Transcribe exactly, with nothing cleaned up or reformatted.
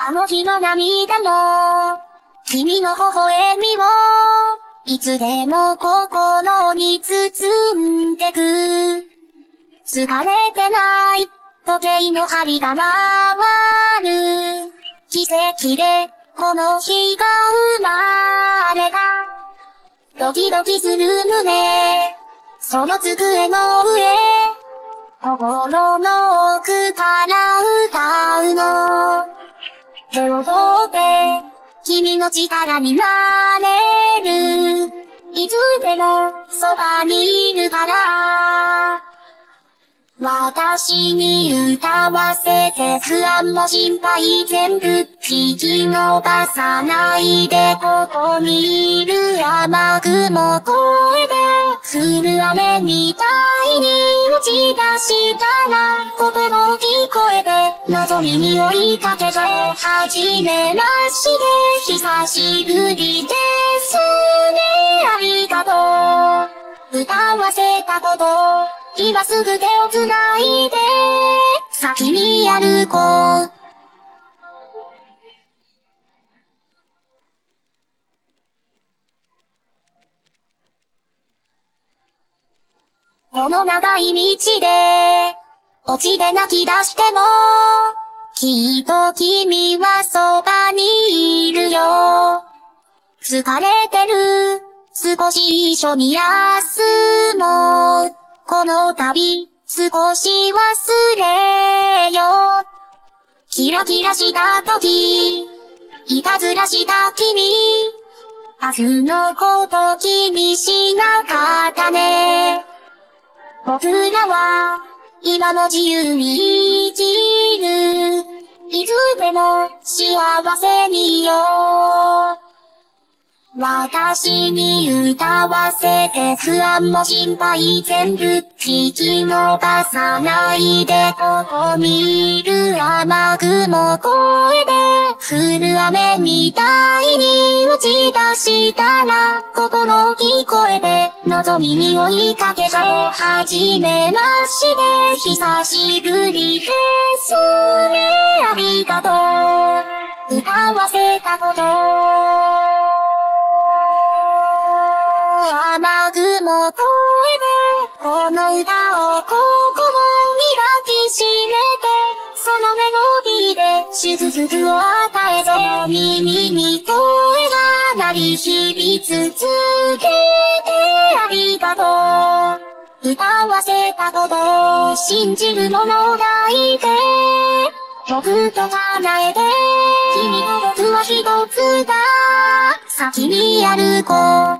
あの日の涙も、君の微笑みも、いつでも心に包んでく。疲れてない時計の針が回る。奇跡でこの日が生まれた。ドキドキする胸、その机の上、心の奥から歌うの。手を取って、君の力になれる。いつでもそばにいるから。私に歌わせて不安も心配全部引き伸ばさないでここにいる雨雲越えて降る雨みたいに打ち出したら声も聞こえて望みに追いかけて初めまして久しぶりですねありがとう歌わせたこと今すぐ手をつないで、先に歩こう。この長い道で、落ちで泣き出しても、きっと君はそばにいるよ。疲れてる、少し一緒に休もう。この旅、少し忘れよ。キラキラした時、いたずらした君。明日のこと気にしなかったね。僕らは、今も自由に生きる。いつでも幸せにいよう。私に歌わせて不安も心配全部引き伸ばさないでここにいる雨雲越えて降る雨みたいに打ち出したら心聞こえて望みに追いかけて初めまして久しぶりですねありがとう歌わせたこと雨雲越えて、この歌を心に抱きしめて、そのメロディーで祝福を与えて、耳に声が鳴り響き続けてありがとう。歌わせたことを信じるものがいて、僕と叶えて、君と僕は一つだ。先に歩こう。